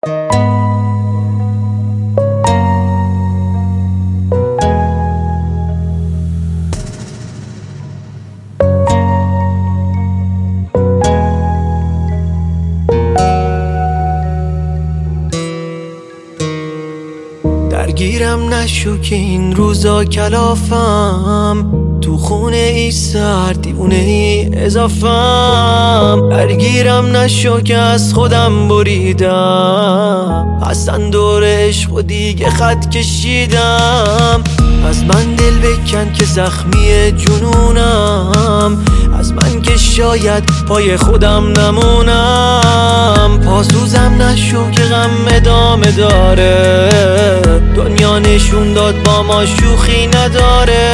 درگیرم نشو که این روزا کلافم، تو خونه ای سر دیوونه ای اضافم. درگیرم نشو که از خودم بریدم، اصلا دور عشق و دیگه خط کشیدم. از من دل بکن که زخمی جنونم، از من که شاید پای خودم نمونم. پاسوزم نشو که غم ادامه داره، دنیا نشون داد با ما شوخی نداره.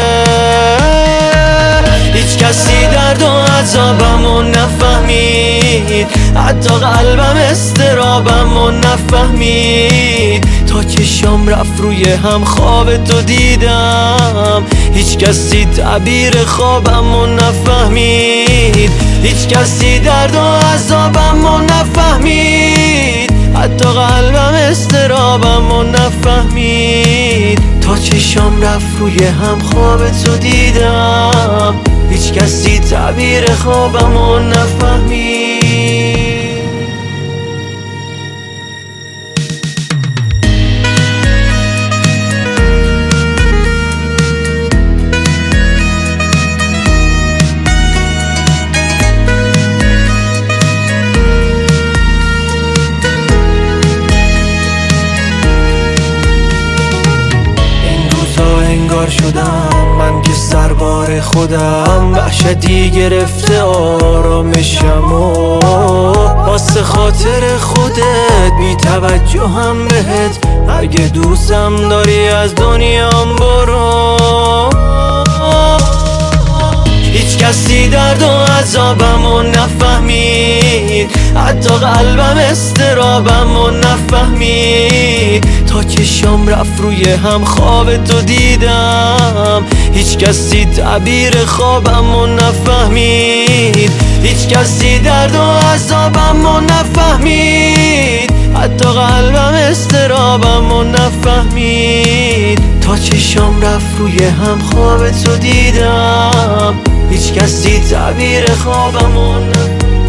هیچ کسی درد و عذابمو نفهمید، حتی قلبم استرابمو نفهمید. تا چشام رفت روی هم خواب تو دیدم، هیچ کسی تعبیر خوابمو نفهمید. هیچ کسی درد و عذابمو نفهمید، حتی قلبم استرابمو نفهمید. تا چشام رفت روی هم خواب تو دیدم، هیچ کسی تعبیر خوابمو نفهمید. انگار شدم من که سربار خودم، وحشتی گرفته آرامشم و واسه خاطر خودت بی توجه هم بهت. اگه دوستم داری از دنیام برو. هیچ کسی درد و عذابمو نفهمید، حتی قلبم استرابمو نفهمید. تا چشام رفت روی هم خواب تو دیدم، هیچ کسی تعبیر خوابمو نفهمید. هیچ کسی درد و عذابمو نفهمید، حتی قلبم استرابمو نفهمید. تا چشام رفت روی هم خواب تو دیدم، هیچ کسی تعبیر خوابمو نفهمید.